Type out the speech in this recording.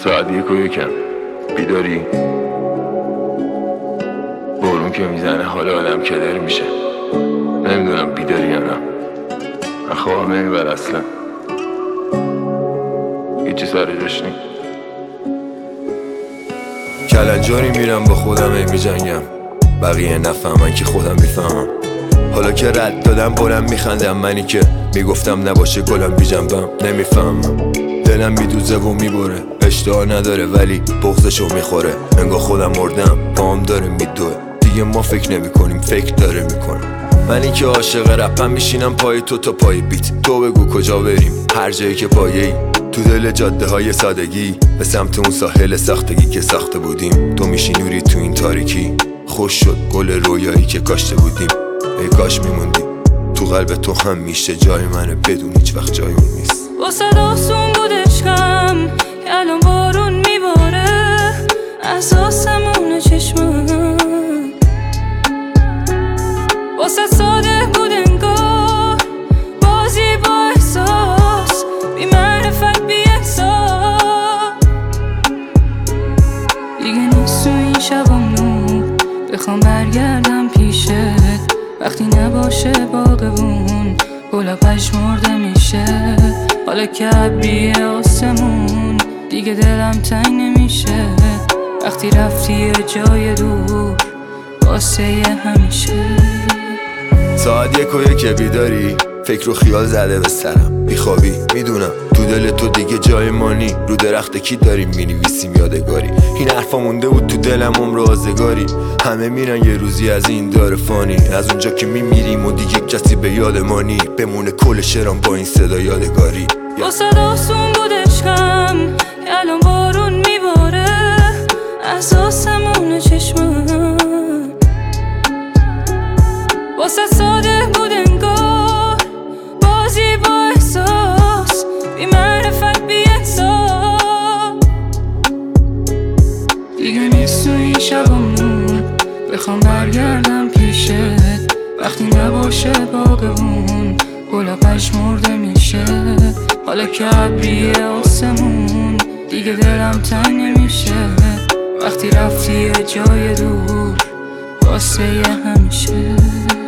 ساعت 1:01 بیداری؟ بارون که میزنه حال آدم کدر میشه. نمیدونم بیداری یا نه. من خوابم نمیبر اصلا. هیچی سر جاش نی. کلنجاری میرم با خودم میجنگم، بقیه نفهمن که خودم میفهمم. حالا که رد دادم بلند میخندم، منی که میگفتم نباشه گلم بی جنبم. نمیفهمم دلم میدوزه و میبره، اشتها نداره ولی بغضشو میخوره. انگار خودم مردم پام داره میدوه، دیگه ما فکر نمی کنیم فکر داره میکنه. منی که عاشق رپم میشینم پای تو تا پای بیت. تو بگو کجا بریم هر جایی که پایه‌ای، تو دل جاده های سادگی به سمت اون ساحل ساختگی که ساخته بودیم. تو میشی نوری تو این تاریکی، خوش شد گل رویایی که کاشته بودیم. ای کاش میموندی تو قلب تو، هم میشه جای منه بدون هیچ وقت جای اون نیست. واسه آسون بود عشقم که الان بارون میباره، اساسمونه چشمم. واسه ساده بود انگار بازی با احساس، بی معرفت بی احساس. دیگه نیست تو این شبام نور، بخوام برگردم پیشت وقتی نباشه باغبون گلا پژمرده میشه. حالا که ابری آسمون دیگه دلم تنگ نمیشه، وقتی رفتی یه جای دور واسه همیشه. ساعت 1:01 بیداری، فکر و خیال زده به سرم، بیخوابی میدونم تو دل تو دیگه جای مانی. رو درخت کی داریم مینویسیم یادگاری، این حرفا مونده بود تو دلم عمر آزگاری. همه میرن یه روزی از این دار فانی، از اونجا که میمیریم و دیگه کسی به یاد مانی. بمونه کل شعرام با این صدا یادگاری. واسه آسون بود عشقم که الان بارون میباره، اساسمونه چشمم. واسه ساده بود انگار بازی با احساس، بی معرفت بی احساس. دیگه نیست تو این شبام نور، بخوام برگردم پیشت وقتی نباشه باغمون گلا پژمرده میشه. حالا که ابری آسمون دیگه دلم تنگ نمیشه، وقتی رفتی یه جای دور واسه همیشه.